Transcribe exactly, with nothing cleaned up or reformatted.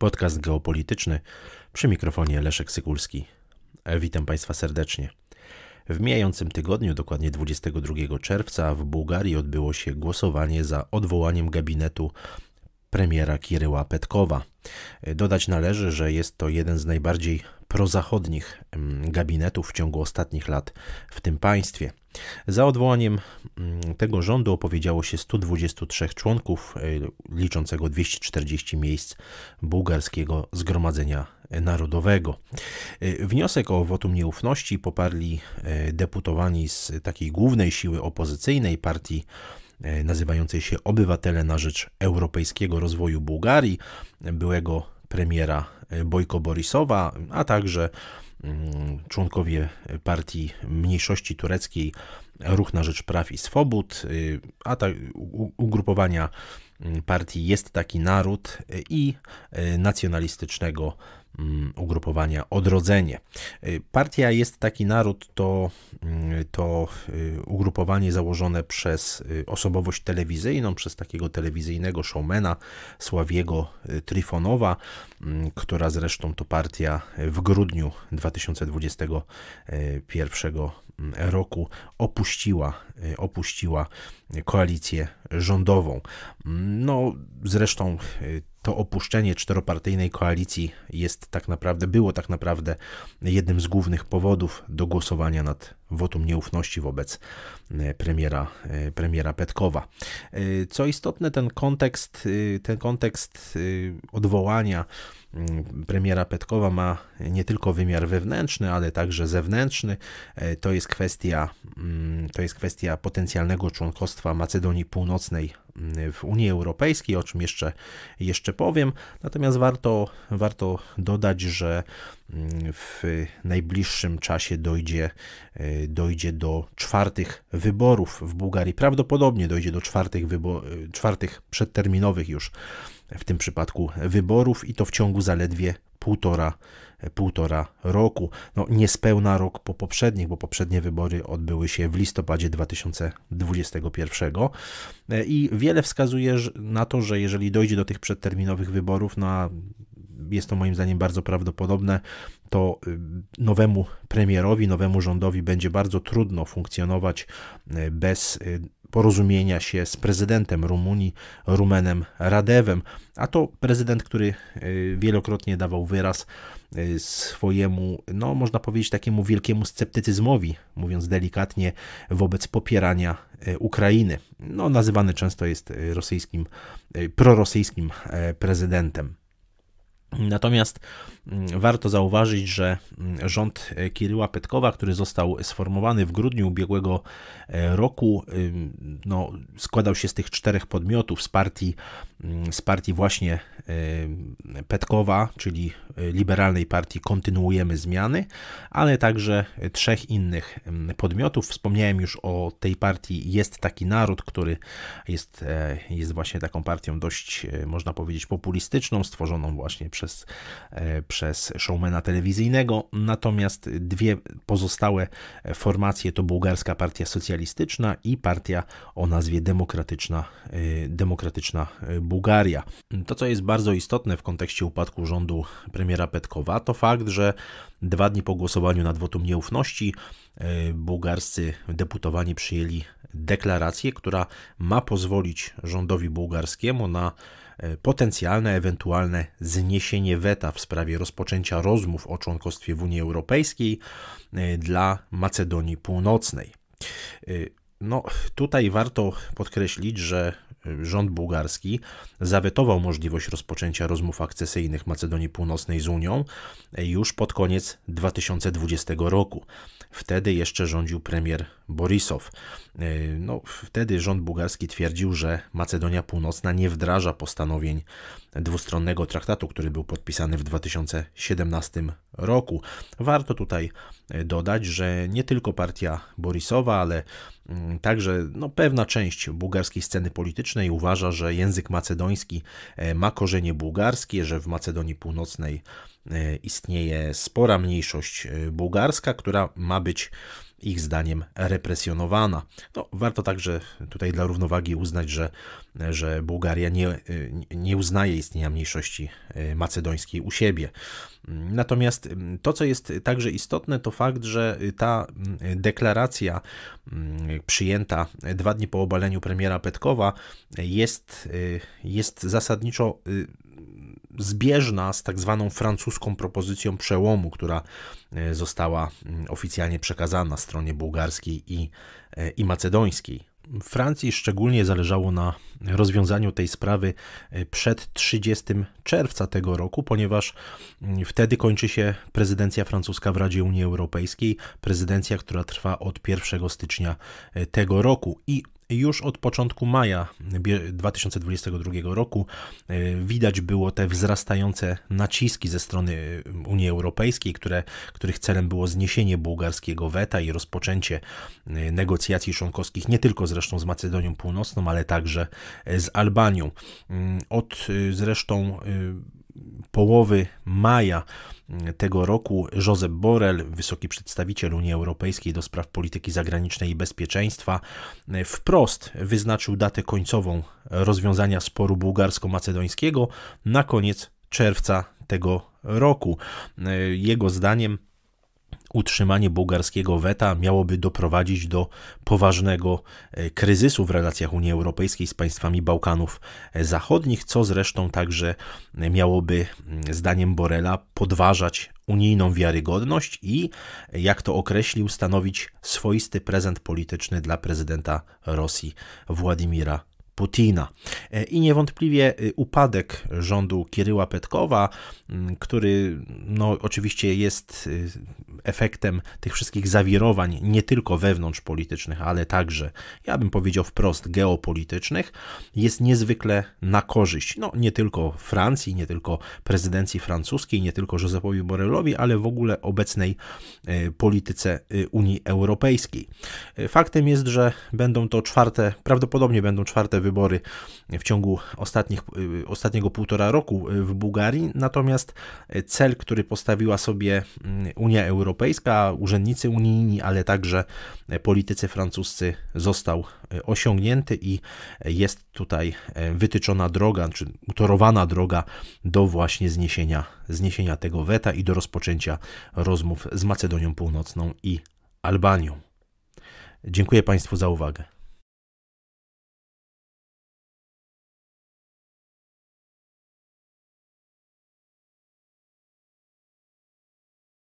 Podcast geopolityczny, przy mikrofonie Leszek Sykulski. Witam Państwa serdecznie. W mijającym tygodniu, dokładnie dwudziestego drugiego czerwca, w Bułgarii odbyło się głosowanie za odwołaniem gabinetu premiera Kiryła Petkowa. Dodać należy, że jest to jeden z najbardziej prozachodnich gabinetów w ciągu ostatnich lat w tym państwie. Za odwołaniem tego rządu opowiedziało się stu dwudziestu trzech członków, liczącego dwieście czterdzieści miejsc bułgarskiego Zgromadzenia Narodowego. Wniosek o wotum nieufności poparli deputowani z takiej głównej siły opozycyjnej partii nazywającej się Obywatele na rzecz Europejskiego Rozwoju Bułgarii, byłego premiera Bojko Borisowa, a także członkowie partii mniejszości tureckiej Ruch na rzecz Praw i Swobód, a ta ugrupowania partii Jest Taki Naród i nacjonalistycznego ugrupowania Odrodzenie. Partia Jest Taki Naród to, to ugrupowanie założone przez osobowość telewizyjną, przez takiego telewizyjnego showmana Sławiego Trifonowa, która zresztą to partia w grudniu dwa tysiące dwudziestego pierwszego roku opuściła, opuściła koalicję rządową. No, zresztą to opuszczenie czteropartyjnej koalicji jest tak naprawdę, było tak naprawdę jednym z głównych powodów do głosowania nad wotum nieufności wobec premiera, premiera Petkowa. Co istotne, ten kontekst, ten kontekst odwołania premiera Petkowa ma nie tylko wymiar wewnętrzny, ale także zewnętrzny. To jest kwestia, to jest kwestia potencjalnego członkostwa Macedonii Północnej w Unii Europejskiej, o czym jeszcze, jeszcze powiem. Natomiast warto, warto dodać, że w najbliższym czasie dojdzie, dojdzie do czwartych wyborów w Bułgarii. Prawdopodobnie dojdzie do czwartych, wybo- czwartych przedterminowych już w tym przypadku wyborów i to w ciągu zaledwie półtora, półtora roku. No, niespełna rok po poprzednich, bo poprzednie wybory odbyły się w listopadzie dwa tysiące dwudziestego pierwszego i wiele wskazuje na to, że jeżeli dojdzie do tych przedterminowych wyborów, no jest to moim zdaniem bardzo prawdopodobne, to nowemu premierowi, nowemu rządowi będzie bardzo trudno funkcjonować bez porozumienia się z prezydentem Rumunii, Rumenem Radewem, a to prezydent, który wielokrotnie dawał wyraz swojemu, no można powiedzieć, takiemu wielkiemu sceptycyzmowi, mówiąc delikatnie, wobec popierania Ukrainy. No, nazywany często jest rosyjskim, prorosyjskim prezydentem. Natomiast warto zauważyć, że rząd Kiryła Petkowa, który został sformowany w grudniu ubiegłego roku, no, składał się z tych czterech podmiotów, z partii, z partii właśnie Petkowa, czyli liberalnej partii Kontynuujemy Zmiany, ale także trzech innych podmiotów. Wspomniałem już o tej partii Jest Taki Naród, który jest, jest właśnie taką partią dość, można powiedzieć, populistyczną, stworzoną właśnie przez, przez showmana telewizyjnego. Natomiast dwie pozostałe formacje to Bułgarska Partia Socjalistyczna i partia o nazwie Demokratyczna, Demokratyczna Bułgaria. To, co jest bardzo istotne w kontekście upadku rządu premiera Petkowa, to fakt, że dwa dni po głosowaniu nad wotum nieufności bułgarscy deputowani przyjęli deklarację, która ma pozwolić rządowi bułgarskiemu na potencjalne, ewentualne zniesienie weta w sprawie rozpoczęcia rozmów o członkostwie w Unii Europejskiej dla Macedonii Północnej. No, tutaj warto podkreślić, że rząd bułgarski zawetował możliwość rozpoczęcia rozmów akcesyjnych Macedonii Północnej z Unią już pod koniec dwa tysiące dwudziestego roku. Wtedy jeszcze rządził premier Borisow. No, wtedy rząd bułgarski twierdził, że Macedonia Północna nie wdraża postanowień dwustronnego traktatu, który był podpisany w dwa tysiące siedemnastym roku. Warto tutaj dodać, że nie tylko partia Borisowa, ale także no, pewna część bułgarskiej sceny politycznej uważa, że język macedoński ma korzenie bułgarskie, że w Macedonii Północnej istnieje spora mniejszość bułgarska, która ma być ich zdaniem represjonowana. No, warto także tutaj dla równowagi uznać, że, że Bułgaria nie, nie uznaje istnienia mniejszości macedońskiej u siebie. Natomiast to, co jest także istotne, to fakt, że ta deklaracja przyjęta dwa dni po obaleniu premiera Petkowa jest, jest zasadniczo zbieżna z tak zwaną francuską propozycją przełomu, która została oficjalnie przekazana stronie bułgarskiej i, i macedońskiej. Francji szczególnie zależało na rozwiązaniu tej sprawy przed trzydziestego czerwca tego roku, ponieważ wtedy kończy się prezydencja francuska w Radzie Unii Europejskiej, prezydencja, która trwa od pierwszego stycznia tego roku i już od początku maja dwa tysiące dwudziestego drugiego roku widać było te wzrastające naciski ze strony Unii Europejskiej, które, których celem było zniesienie bułgarskiego weta i rozpoczęcie negocjacji członkowskich nie tylko zresztą z Macedonią Północną, ale także z Albanią. Od zresztą połowy maja tego roku Josep Borrell, wysoki przedstawiciel Unii Europejskiej do spraw polityki zagranicznej i bezpieczeństwa, wprost wyznaczył datę końcową rozwiązania sporu bułgarsko-macedońskiego na koniec czerwca tego roku. Jego zdaniem utrzymanie bułgarskiego weta miałoby doprowadzić do poważnego kryzysu w relacjach Unii Europejskiej z państwami Bałkanów Zachodnich, co zresztą także miałoby, zdaniem Borrella, podważać unijną wiarygodność i, jak to określił, stanowić swoisty prezent polityczny dla prezydenta Rosji Władimira Putina. I niewątpliwie upadek rządu Kiryła Petkowa, który no, oczywiście jest efektem tych wszystkich zawirowań, nie tylko wewnątrzpolitycznych, ale także, ja bym powiedział wprost, geopolitycznych, jest niezwykle na korzyść, no nie tylko Francji, nie tylko prezydencji francuskiej, nie tylko Josepowi Borrellowi, ale w ogóle obecnej polityce Unii Europejskiej. Faktem jest, że będą to czwarte, prawdopodobnie będą czwarte wybory w ciągu ostatnich, ostatniego półtora roku w Bułgarii, natomiast cel, który postawiła sobie Unia Europejska, urzędnicy unijni, ale także politycy francuscy, został osiągnięty i jest tutaj wytyczona droga, czy utorowana droga do właśnie zniesienia, zniesienia tego weta i do rozpoczęcia rozmów z Macedonią Północną i Albanią. Dziękuję Państwu za uwagę.